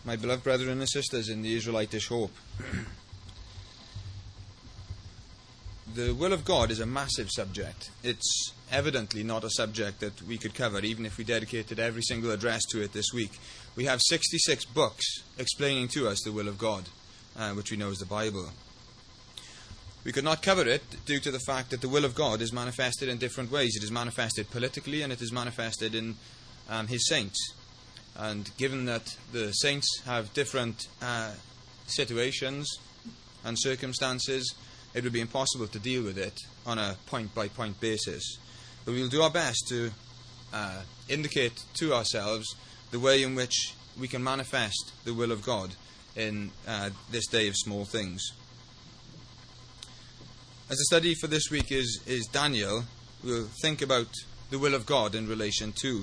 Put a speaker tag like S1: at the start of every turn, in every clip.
S1: my beloved brethren and sisters in the Israelitish hope. The will of God is a massive subject. It's evidently not a subject that we could cover, even if we dedicated every single address to it this week. We have 66 books explaining to us the will of God, which we know is the Bible. We could not cover it due to the fact that the will of God is manifested in different ways. It is manifested politically, and it is manifested in His saints. And given that the saints have different situations and circumstances, it would be impossible to deal with it on a point-by-point basis. But we will do our best to indicate to ourselves the way in which we can manifest the will of God in this day of small things. As the study for this week is Daniel, we'll think about the will of God in relation to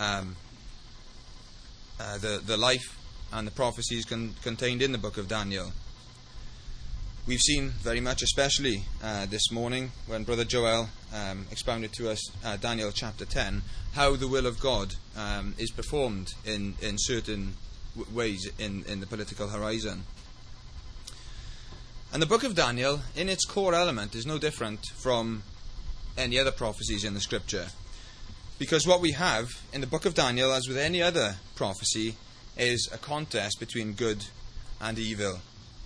S1: the life and the prophecies contained in the book of Daniel. We've seen very much, especially this morning, when Brother Joel expounded to us Daniel chapter 10, how the will of God is performed in certain ways in the political horizon. And the book of Daniel, in its core element, is no different from any other prophecies in the Scripture. Because what we have in the book of Daniel, as with any other prophecy, is a contest between good and evil.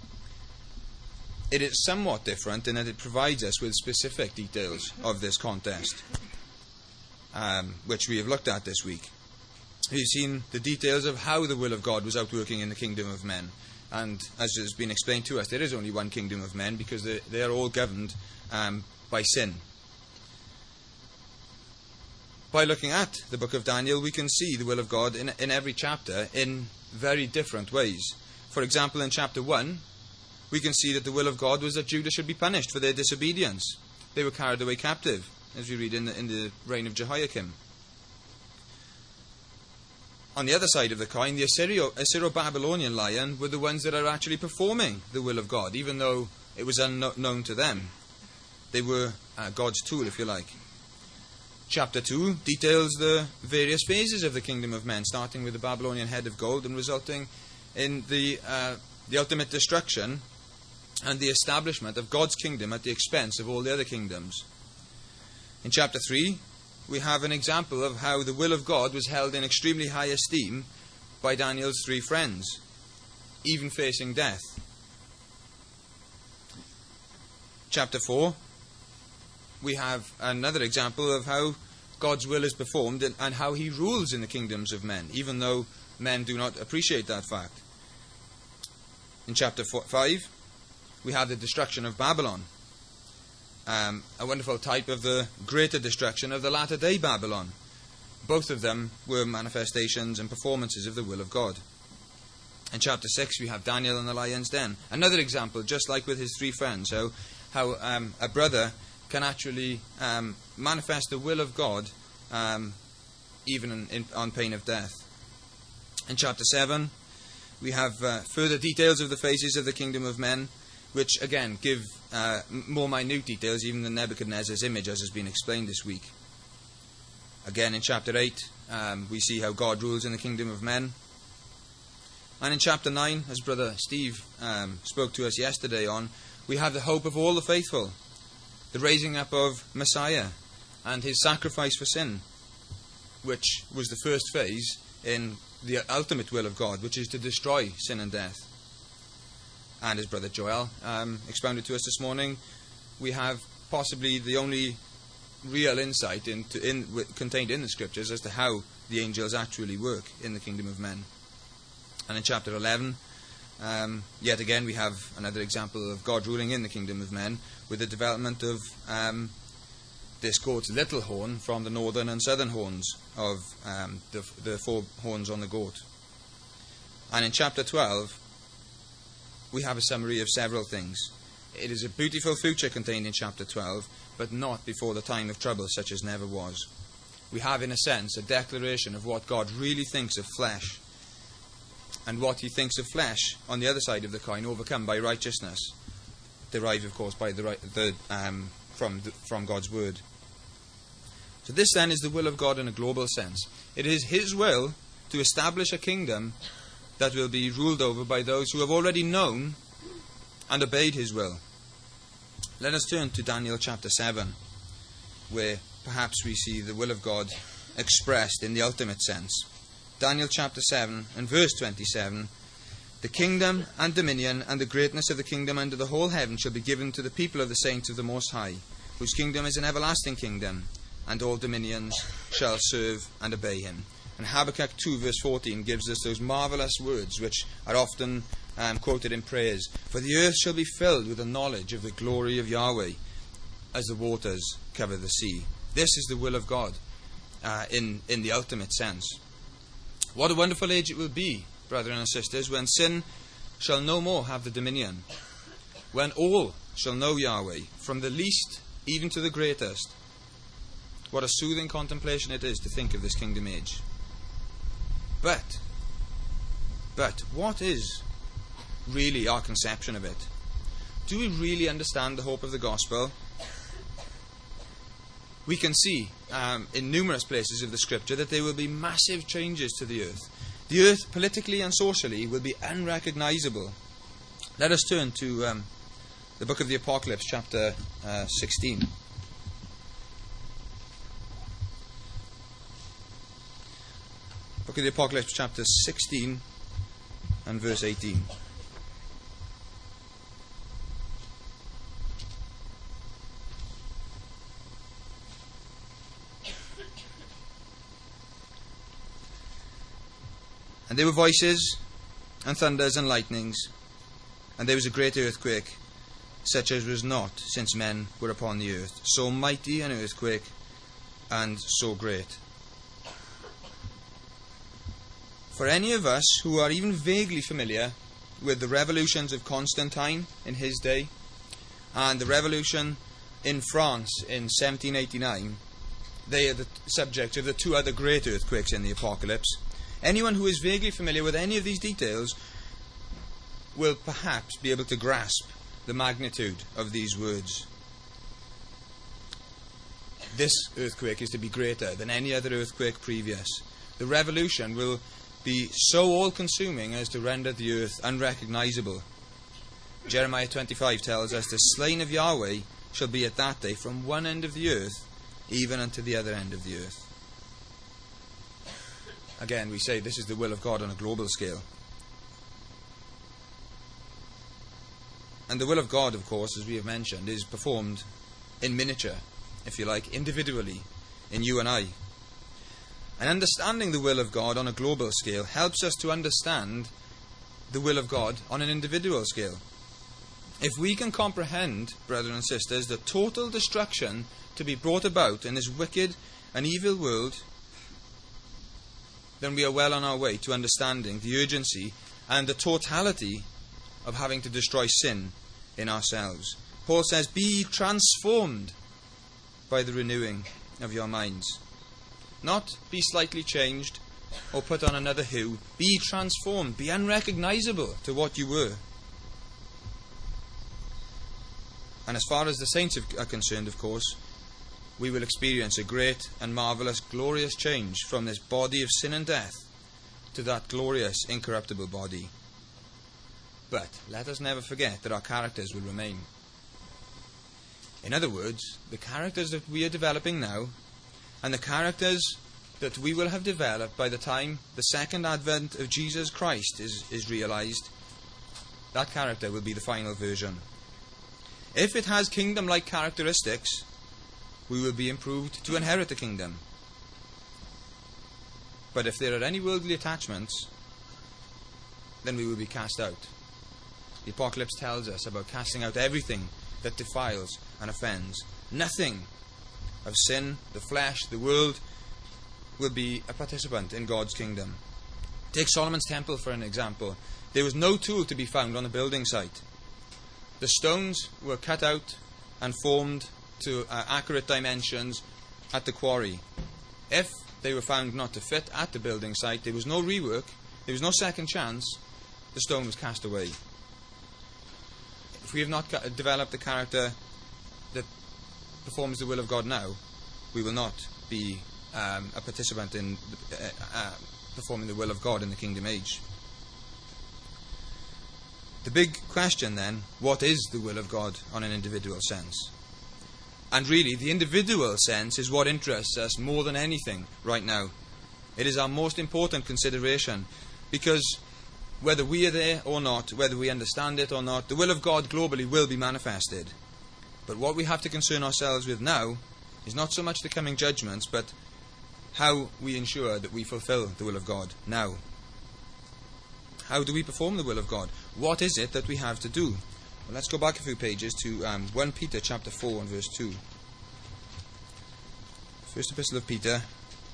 S1: It is somewhat different in that it provides us with specific details of this contest, which we have looked at this week. We've seen the details of how the will of God was outworking in the kingdom of men. And as has been explained to us, there is only one kingdom of men because they are all governed by sin. By looking at the book of Daniel, we can see the will of God in every chapter in very different ways. For example, in chapter 1, we can see that the will of God was that Judah should be punished for their disobedience. They were carried away captive, as we read in the reign of Jehoiakim. On the other side of the coin, the Assyro-Babylonian lion were the ones that are actually performing the will of God, even though it was unknown to them. They were God's tool, if you like. Chapter 2 details the various phases of the kingdom of men, starting with the Babylonian head of gold and resulting in the ultimate destruction and the establishment of God's kingdom at the expense of all the other kingdoms. In chapter 3, we have an example of how the will of God was held in extremely high esteem by Daniel's 3 friends, even facing death. Chapter 4, we have another example of how God's will is performed and how He rules in the kingdoms of men, even though men do not appreciate that fact. In chapter 5, we have the destruction of Babylon, a wonderful type of the greater destruction of the latter-day Babylon. Both of them were manifestations and performances of the will of God. In chapter 6, we have Daniel in the lion's den. Another example, just like with his 3 friends, how a brother can actually manifest the will of God even on pain of death. In chapter 7, we have further details of the phases of the kingdom of men, which again give more minute details even than Nebuchadnezzar's image, as has been explained this week. Again in chapter 8, we see how God rules in the kingdom of men. And in chapter 9, as Brother Steve spoke to us yesterday on, we have the hope of all the faithful, the raising up of Messiah and His sacrifice for sin, which was the first phase in the ultimate will of God, which is to destroy sin and death. And as Brother Joel expounded to us this morning, we have possibly the only real insight contained in the Scriptures as to how the angels actually work in the kingdom of men. And in chapter 11, yet again we have another example of God ruling in the kingdom of men with the development of this goat's little horn from the northern and southern horns of the 4 horns on the goat. And in chapter 12, we have a summary of several things. It is a beautiful future contained in chapter 12, but not before the time of trouble such as never was. We have, in a sense, a declaration of what God really thinks of flesh, and what He thinks of flesh on the other side of the coin, overcome by righteousness, derived, of course, by from God's word. So this then is the will of God in a global sense. It is His will to establish a kingdom that will be ruled over by those who have already known and obeyed his will. Let us turn to Daniel chapter 7, where perhaps we see the will of God expressed in the ultimate sense. Daniel chapter 7 and verse 27, "The kingdom and dominion and the greatness of the kingdom under the whole heaven shall be given to the people of the saints of the Most High, whose kingdom is an everlasting kingdom, and all dominions shall serve and obey him." And Habakkuk 2 verse 14 gives us those marvellous words which are often quoted in prayers. "For the earth shall be filled with the knowledge of the glory of Yahweh, as the waters cover the sea." This is the will of God in the ultimate sense. What a wonderful age it will be, brethren and sisters, when sin shall no more have the dominion, when all shall know Yahweh, from the least even to the greatest. What a soothing contemplation it is to think of this kingdom age. But what is really our conception of it? Do we really understand the hope of the gospel? We can see in numerous places of the scripture that there will be massive changes to the earth. The earth, politically and socially, will be unrecognizable. Let us turn to the book of the Apocalypse, chapter 16. Book of the Apocalypse, chapter 16 and verse 18. "And there were voices, and thunders, and lightnings, and there was a great earthquake, such as was not since men were upon the earth. So mighty an earthquake, and so great." For any of us who are even vaguely familiar with the revolutions of Constantine in his day, and the revolution in France in 1789, they are the subject of the two other great earthquakes in the Apocalypse. Anyone who is vaguely familiar with any of these details will perhaps be able to grasp the magnitude of these words. This earthquake is to be greater than any other earthquake previous. The revolution will be so all-consuming as to render the earth unrecognizable. Jeremiah 25 tells us, "The slain of Yahweh shall be at that day from one end of the earth even unto the other end of the earth." Again, we say this is the will of God on a global scale. And the will of God, of course, as we have mentioned, is performed in miniature, if you like, individually, in you and I. And understanding the will of God on a global scale helps us to understand the will of God on an individual scale. If we can comprehend, brethren and sisters, the total destruction to be brought about in this wicked and evil world, then we are well on our way to understanding the urgency and the totality of having to destroy sin in ourselves. Paul says, "Be transformed by the renewing of your minds." Not be slightly changed or put on another hue. Be transformed. Be unrecognizable to what you were. And as far as the saints are concerned, of course, we will experience a great and marvellous, glorious change from this body of sin and death to that glorious, incorruptible body. But let us never forget that our characters will remain. In other words, the characters that we are developing now, and the characters that we will have developed by the time the second advent of Jesus Christ is realized, that character will be the final version. If it has kingdom-like characteristics, we will be improved to inherit the kingdom. But if there are any worldly attachments, then we will be cast out. The Apocalypse tells us about casting out everything that defiles and offends. Nothing of sin, the flesh, the world will be a participant in God's kingdom. Take Solomon's temple for an example. There was no tool to be found on the building site. The stones were cut out and formed to accurate dimensions at the quarry. If they were found not to fit at the building site, there was no rework, there was no second chance, the stone was cast away. If we have not developed the character that performs the will of God now, we will not be a participant in performing the will of God in the kingdom age. The big question then, what is the will of God on an individual sense? And really, the individual sense is what interests us more than anything right now. It is our most important consideration, because whether we are there or not, whether we understand it or not, the will of God globally will be manifested. But what we have to concern ourselves with now is not so much the coming judgments, but how we ensure that we fulfill the will of God now. How do we perform the will of God? What is it that we have to do? Well, let's go back a few pages to 1 Peter chapter 4 and verse 2. First epistle of Peter.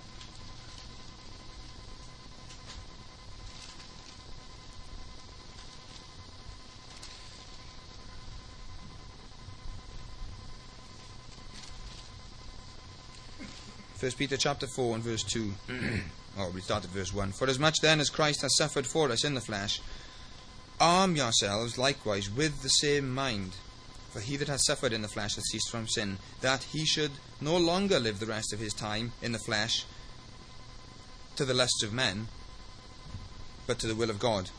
S1: First Peter chapter 4 and verse 2. We start at verse 1. For as much then as Christ has suffered for us in the flesh, arm yourselves likewise with the same mind. For he that has suffered in the flesh has ceased from sin, that he should no longer live the rest of his time in the flesh to the lusts of men, but to the will of God.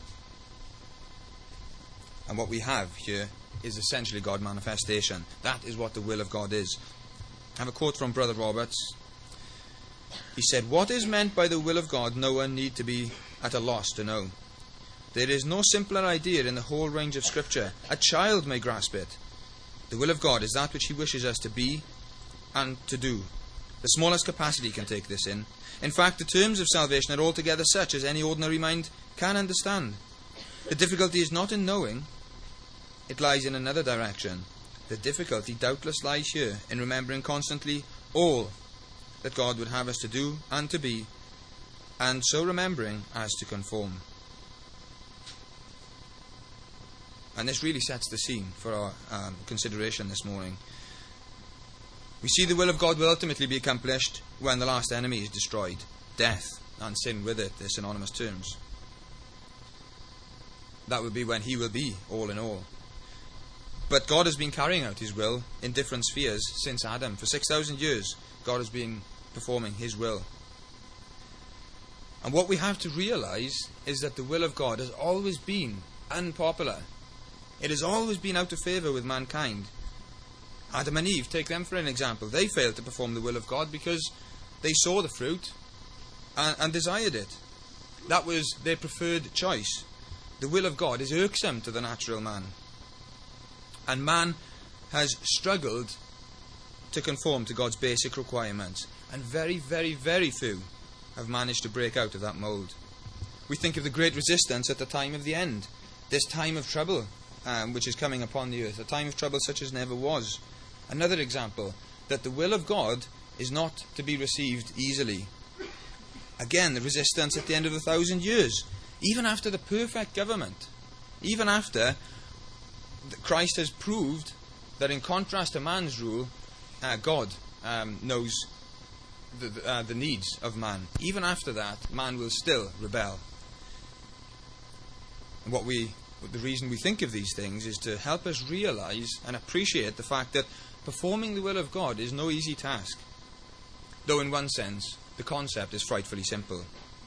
S1: And what we have here is essentially God manifestation. That is what the will of God is. I have a quote from Brother Roberts. He said, "What is meant by the will of God no one need to be at a loss to know. There is no simpler idea in the whole range of Scripture. A child may grasp it. The will of God is that which he wishes us to be and to do. The smallest capacity can take this in. In fact, the terms of salvation are altogether such as any ordinary mind can understand. The difficulty is not in knowing. It lies in another direction. The difficulty doubtless lies here in remembering constantly all that God would have us to do and to be, and so remembering as to conform." And this really sets the scene for our consideration this morning. We see the will of God will ultimately be accomplished when the last enemy is destroyed. Death and sin with it, they're synonymous terms. That will be when he will be all in all. But God has been carrying out his will in different spheres since Adam. For 6,000 years, God has been performing his will. And what we have to realize is that the will of God has always been unpopular. It has always been out of favor with mankind. Adam and Eve, take them for an example. They failed to perform the will of God because they saw the fruit and desired it. That was their preferred choice. The will of God is irksome to the natural man. And man has struggled to conform to God's basic requirements. And very, very, very few have managed to break out of that mould. We think of the great resistance at the time of the end. This time of trouble which is coming upon the earth. A time of trouble such as never was. Another example, that the will of God is not to be received easily. Again, the resistance at the end of 1,000 years. Even after the perfect government. Even after Christ has proved that in contrast to man's rule, God knows the needs of man. Even after that, man will still rebel. And the reason we think of these things is to help us realize and appreciate the fact that performing the will of God is no easy task. Though in one sense, the concept is frightfully simple.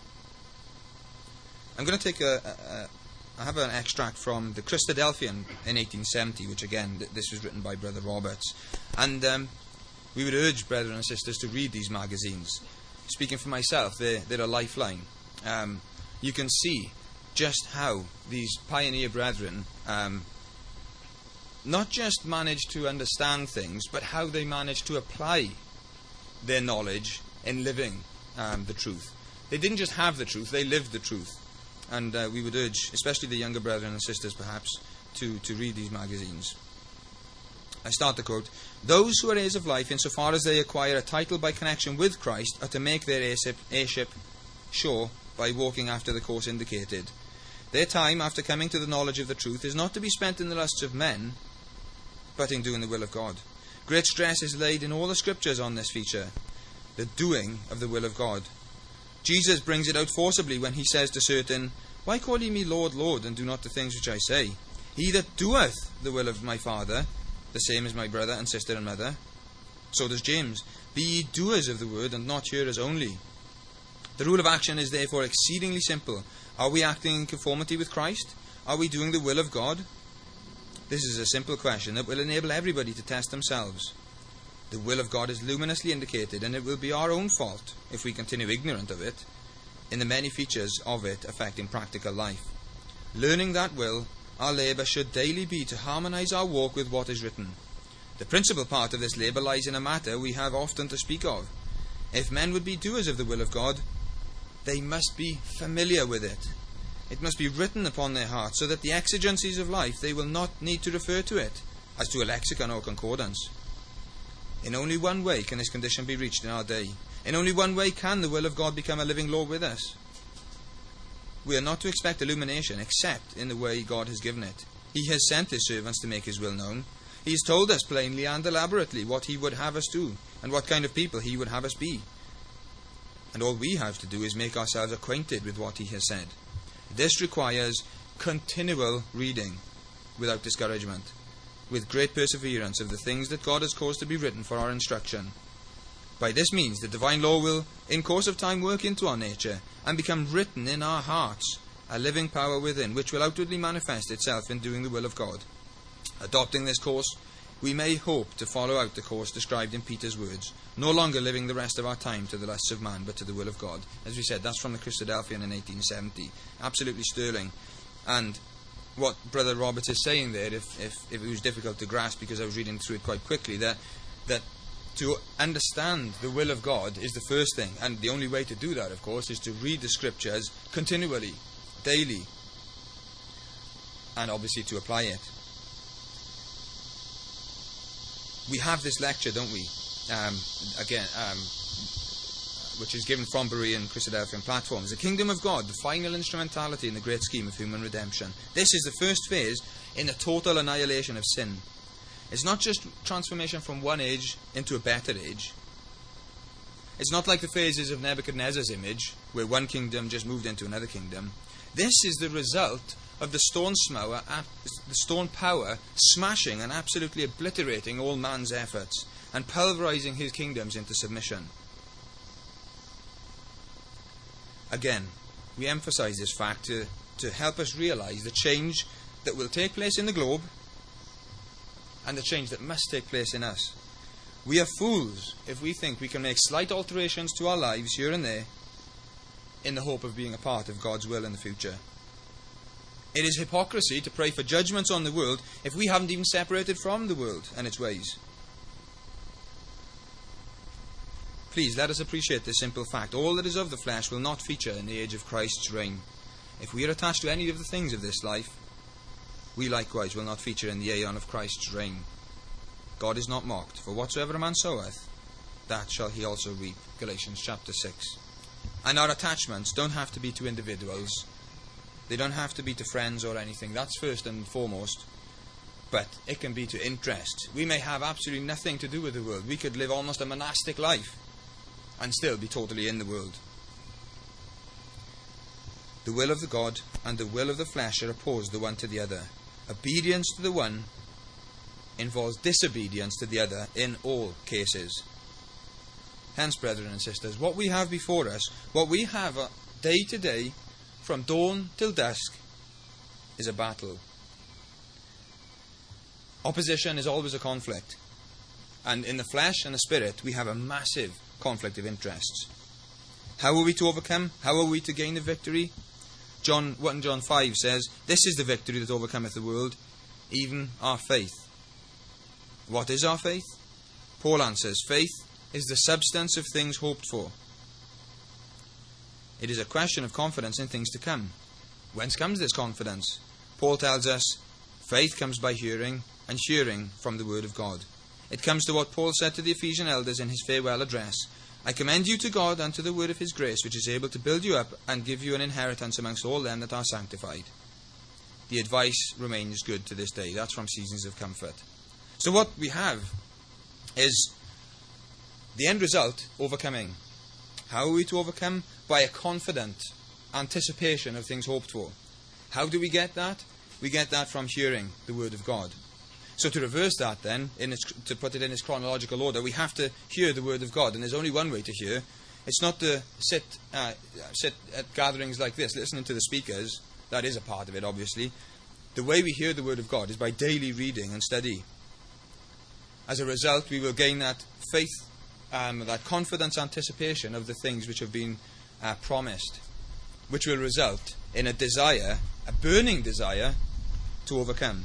S1: I'm going to take I have an extract from the Christadelphian in 1870, which again, this was written by Brother Roberts. And we would urge brethren and sisters to read these magazines. Speaking for myself, they're a lifeline. You can see just how these pioneer brethren not just managed to understand things, but how they managed to apply their knowledge in living the truth. They didn't just have the truth, they lived the truth. And we would urge, especially the younger brethren and sisters perhaps, to read these magazines. I start the quote. "Those who are heirs of life, insofar as they acquire a title by connection with Christ, are to make their heirship sure by walking after the course indicated. Their time, after coming to the knowledge of the truth, is not to be spent in the lusts of men, but in doing the will of God. Great stress is laid in all the Scriptures on this feature, the doing of the will of God. Jesus brings it out forcibly when he says to certain, 'Why call ye me Lord, Lord, and do not the things which I say? He that doeth the will of my Father, the same is my brother and sister and mother.' So does James, 'Be ye doers of the word, and not hearers only.' The rule of action is therefore exceedingly simple. Are we acting in conformity with Christ? Are we doing the will of God? This is a simple question that will enable everybody to test themselves. The will of God is luminously indicated, and it will be our own fault if we continue ignorant of it, in the many features of it affecting practical life. Learning that will, our labour should daily be to harmonise our walk with what is written. The principal part of this labour lies in a matter we have often to speak of. If men would be doers of the will of God, they must be familiar with it. It must be written upon their hearts, so that the exigencies of life they will not need to refer to it, as to a lexicon or concordance. In only one way can this condition be reached in our day. In only one way can the will of God become a living law with us. We are not to expect illumination except in the way God has given it. He has sent His servants to make His will known. He has told us plainly and elaborately what He would have us do, and what kind of people He would have us be. And all we have to do is make ourselves acquainted with what He has said. This requires continual reading, without discouragement, with great perseverance of the things that God has caused to be written for our instruction. By this means the divine law will, in course of time, work into our nature, and become written in our hearts, a living power within, which will outwardly manifest itself in doing the will of God. Adopting this course, we may hope to follow out the course described in Peter's words, no longer living the rest of our time to the lusts of man, but to the will of God. As we said, that's from the Christadelphian in 1870. Absolutely sterling. And what Brother Roberts is saying there, if it was difficult to grasp because I was reading through it quite quickly, that to understand the will of God is the first thing. And the only way to do that, of course, is to read the Scriptures continually, daily, and obviously to apply it. We have this lecture, don't we? Which is given from Berean Christadelphian platforms. The kingdom of God, the final instrumentality in the great scheme of human redemption. This is the first phase in the total annihilation of sin. It's not just transformation from one age into a better age. It's not like the phases of Nebuchadnezzar's image, where one kingdom just moved into another kingdom. This is the result of the stone power smashing and absolutely obliterating all man's efforts and pulverizing his kingdoms into submission. Again, we emphasize this fact to help us realize the change that will take place in the globe and the change that must take place in us. We are fools if we think we can make slight alterations to our lives here and there in the hope of being a part of God's will in the future. It is hypocrisy to pray for judgments on the world if we haven't even separated from the world and its ways. Please, let us appreciate this simple fact. All that is of the flesh will not feature in the age of Christ's reign. If we are attached to any of the things of this life, we likewise will not feature in the aeon of Christ's reign. God is not mocked, for whatsoever a man soweth, that shall he also reap. Galatians chapter 6. And our attachments don't have to be to individuals. They don't have to be to friends or anything. That's first and foremost. But it can be to interest. We may have absolutely nothing to do with the world. We could live almost a monastic life and still be totally in the world. The will of the God and the will of the flesh are opposed the one to the other. Obedience to the one involves disobedience to the other in all cases. Hence, brethren and sisters, what we have before us, what we have day to day, from dawn till dusk, is a battle. Opposition is always a conflict. And in the flesh and the spirit, we have a massive conflict of interests. How are we to overcome? How are we to gain the victory? 1 John 5 says, "This is the victory that overcometh the world, even our faith." What is our faith? Paul answers, faith is the substance of things hoped for. It is a question of confidence in things to come. Whence comes this confidence? Paul tells us, faith comes by hearing, and hearing from the word of God. It comes to what Paul said to the Ephesian elders in his farewell address. I commend you to God and to the word of his grace, which is able to build you up and give you an inheritance amongst all them that are sanctified. The advice remains good to this day. That's from Seasons of Comfort. So what we have is the end result, overcoming. How are we to overcome? By a confident anticipation of things hoped for. How do we get that? We get that from hearing the word of God. So to reverse that then, to put it in its chronological order, we have to hear the word of God. And there's only one way to hear. It's not to sit at gatherings like this, listening to the speakers, That is a part of it, obviously. The way we hear the Word of God is by daily reading and study. As a result, we will gain that faith, that confidence, anticipation of the things which have been promised, which will result in a desire, a burning desire, to overcome.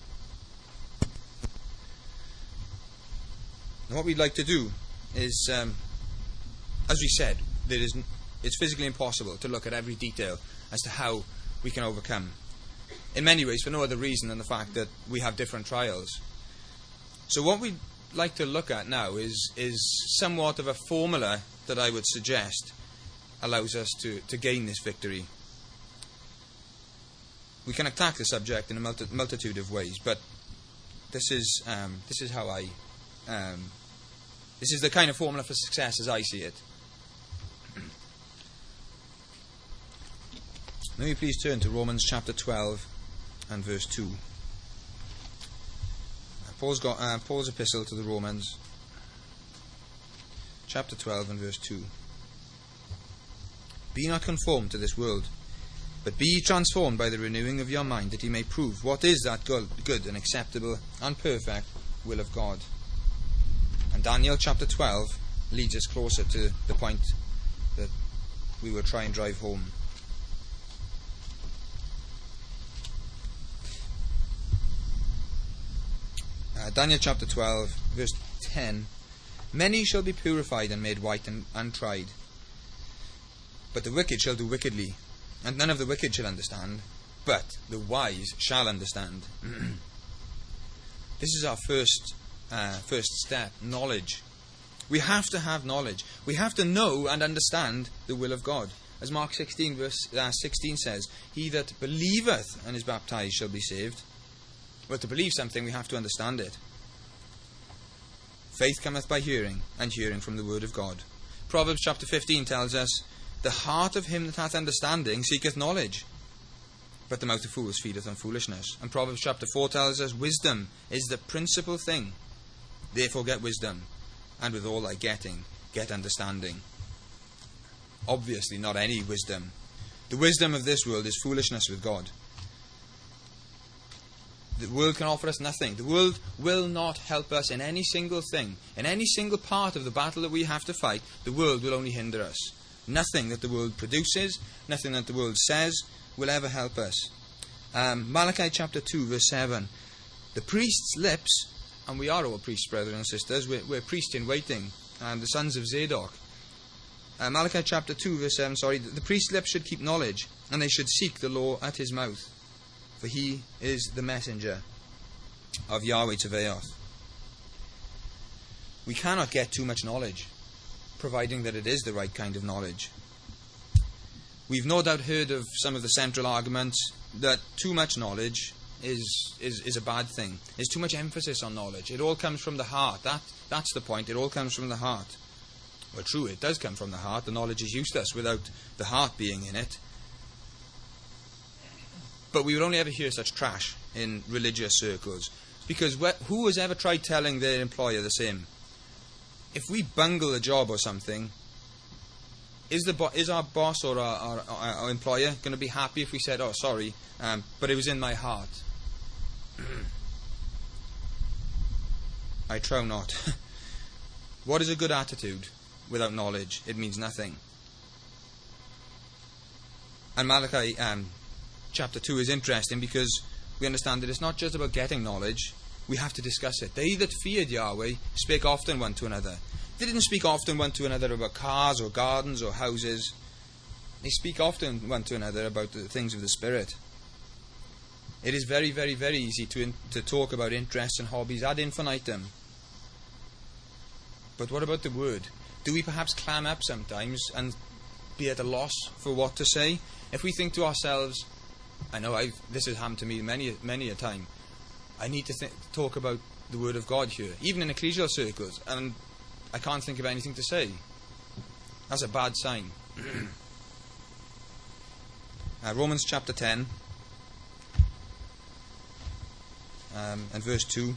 S1: And what we'd like to do is, as we said, it's physically impossible to look at every detail as to how we can overcome. In many ways, for no other reason than the fact that we have different trials. So what we'd like to look at now is somewhat of a formula that I would suggest allows us to gain this victory. We can attack the subject in a multitude of ways, but this is how I this is the kind of formula for success as I see it. May we please turn to Romans chapter 12 and verse 2. Paul's epistle to the Romans, chapter 12 and verse 2. Be not conformed to this world, but be ye transformed by the renewing of your mind, that ye may prove what is that good and acceptable and perfect will of God. And Daniel chapter 12 leads us closer to the point that we will try and drive home. Daniel chapter 12 verse 10. Many shall be purified and made white and tried, but the wicked shall do wickedly, and none of the wicked shall understand, but the wise shall understand. This is our first step, knowledge. We have to have knowledge. We have to know and understand the will of God. As Mark 16 verse 16 says, he that believeth and is baptized shall be saved. Well, to believe something, we have to understand it. Faith cometh by hearing, and hearing from the word of God. Proverbs chapter 15 tells us, the heart of him that hath understanding seeketh knowledge, but the mouth of fools feedeth on foolishness. And Proverbs chapter 4 tells us, wisdom is the principal thing. Therefore get wisdom, and with all thy getting, get understanding. Obviously not any wisdom. The wisdom of this world is foolishness with God. The world can offer us nothing. The world will not help us in any single thing. In any single part of the battle that we have to fight, the world will only hinder us. Nothing that the world produces, nothing that the world says, will ever help us. Malachi chapter 2 verse 7. The priest's lips, and we are all priests, brothers and sisters, we're priests in waiting, and the sons of Zadok. Malachi chapter 2 verse 7, the priest's lips should keep knowledge, and they should seek the law at his mouth. For he is the messenger of Yahweh Tzevaoth. We cannot get too much knowledge, providing that it is the right kind of knowledge. We've no doubt heard of some of the central arguments that too much knowledge is a bad thing. There's too much emphasis on knowledge. It all comes from the heart. That's the point. It all comes from the heart. Well, true, it does come from the heart. The knowledge is useless without the heart being in it. But we would only ever hear such trash in religious circles. Because who has ever tried telling their employer the same? If we bungle a job or something, is our boss or our employer going to be happy if we said, oh, sorry, but it was in my heart? I trow not. What is a good attitude without knowledge? It means nothing. And Malachi chapter 2 is interesting because we understand that it's not just about getting knowledge. We have to discuss it. They that feared Yahweh spake often one to another. They didn't speak often one to another about cars or gardens or houses. They speak often one to another about the things of the Spirit. It is very, very, very easy to talk about interests and hobbies ad infinitum. But what about the Word? Do we perhaps clam up sometimes and be at a loss for what to say? If we think to ourselves, I know this has happened to me many a time, I need to talk about the Word of God here, even in ecclesial circles, and I can't think of anything to say. That's a bad sign. Romans chapter 10 and verse 2.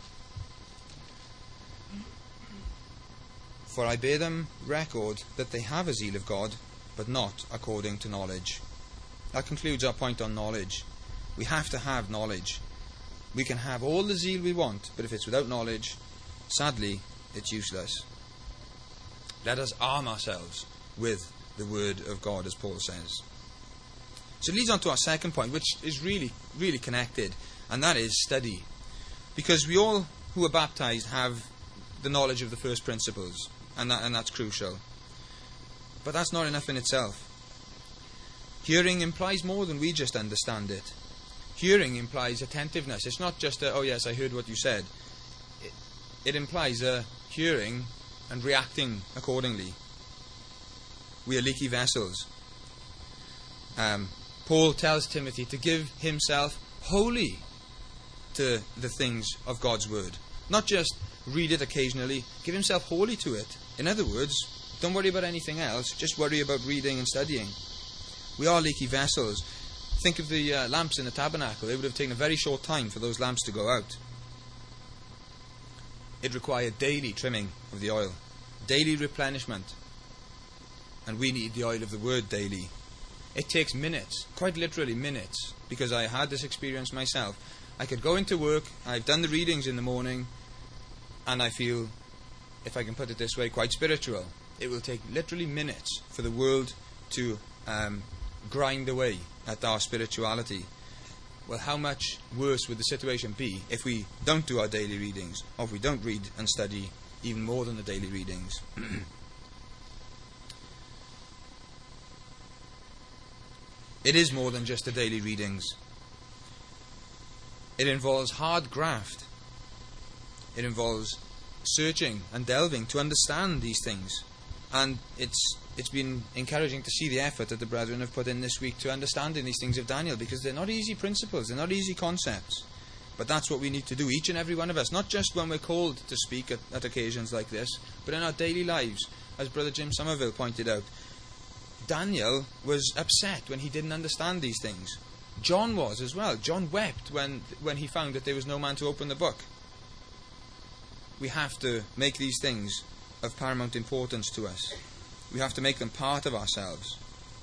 S1: For I bear them record that they have a zeal of God, but not according to knowledge. that concludes our point on knowledge. We have to have knowledge. We can have all the zeal we want, but if it's without knowledge, sadly, it's useless. Let us arm ourselves with the Word of God, as Paul says. So it leads on to our second point, which is really, really connected, and that is study. Because we all who are baptized have the knowledge of the first principles, and that's crucial. But that's not enough in itself. Hearing implies more than we just understand it. Hearing implies attentiveness. It's not just oh yes, I heard what you said. It implies hearing and reacting accordingly. We are leaky vessels. Paul tells Timothy to give himself wholly to the things of God's Word. Not just read it occasionally, give himself wholly to it. In other words, don't worry about anything else, just worry about reading and studying. We are leaky vessels. Think of the lamps in the tabernacle. It would have taken a very short time for those lamps to go out. It required daily trimming of the oil, daily replenishment. And we need the oil of the Word daily. It takes minutes, quite literally minutes, because I had this experience myself. I could go into work, I've done the readings in the morning, and I feel, if I can put it this way, quite spiritual. It will take literally minutes for the world to grind away at our spirituality. Well, how much worse would the situation be if we don't do our daily readings, or if we don't read and study even more than the daily readings? It is more than just the daily readings. It involves hard graft. It involves searching and delving to understand these things. And it's been encouraging to see the effort that the brethren have put in this week to understanding these things of Daniel, because they're not easy principles, they're not easy concepts. But that's what we need to do, each and every one of us, not just when we're called to speak at occasions like this, but in our daily lives. As Brother Jim Somerville pointed out, Daniel was upset when he didn't understand these things. John was as well. John wept when he found that there was no man to open the book. We have to make these things of paramount importance to us. We have to make them part of ourselves.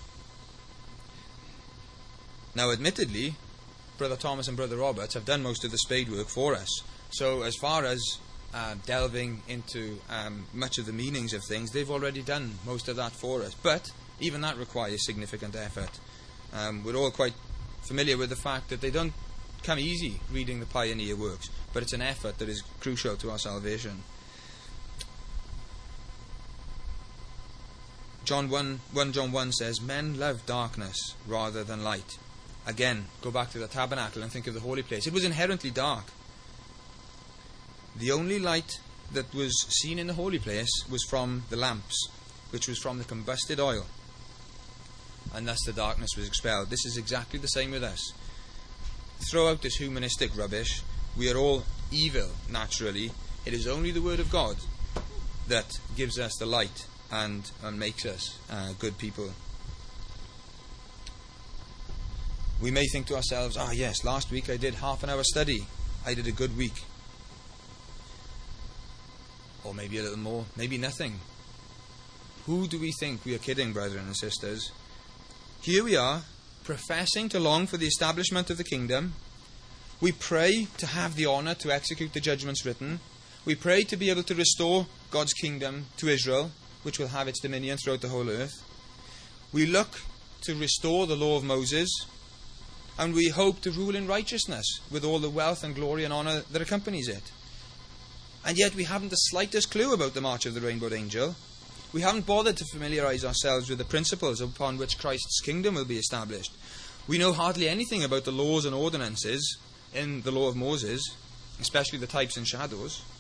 S1: Now, admittedly, Brother Thomas and Brother Roberts have done most of the spade work for us. So as far as delving into much of the meanings of things, they've already done most of that for us. But even that requires significant effort. We're all quite familiar with the fact that they don't come easy reading the pioneer works, but it's an effort that is crucial to our salvation. 1 John 1 says, men love darkness rather than light. Again, go back to the tabernacle and think of the holy place. It was inherently dark. The only light that was seen in the holy place was from the lamps, which was from the combusted oil. And thus the darkness was expelled. This is exactly the same with us. Throw out this humanistic rubbish. We are all evil, naturally. It is only the Word of God that gives us the light and makes us good people. We may think to ourselves, yes, last week I did half an hour study. I did a good week. Or maybe a little more, maybe nothing. Who do we think we are kidding, brethren and sisters? Here we are, professing to long for the establishment of the kingdom. We pray to have the honour to execute the judgments written. We pray to be able to restore God's kingdom to Israel, which will have its dominion throughout the whole earth. We look to restore the law of Moses, and we hope to rule in righteousness with all the wealth and glory and honour that accompanies it. And yet we haven't the slightest clue about the march of the rainbowed angel. We haven't bothered to familiarise ourselves with the principles upon which Christ's kingdom will be established. We know hardly anything about the laws and ordinances in the law of Moses, especially the types and shadows.